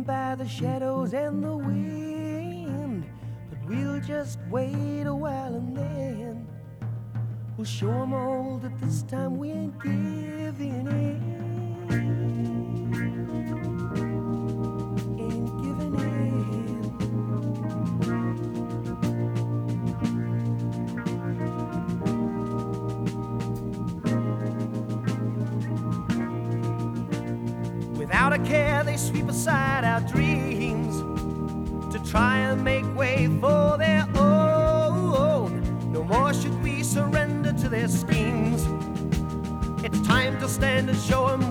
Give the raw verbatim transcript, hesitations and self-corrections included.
by the shadows and the wind, but we'll just wait a while and then we'll show 'em all that this time we ain't giving in. Ain't giving in. Without a care, they sweep aside our dreams to try and make way for their own. No more should we surrender to their schemes. It's time to stand and show 'em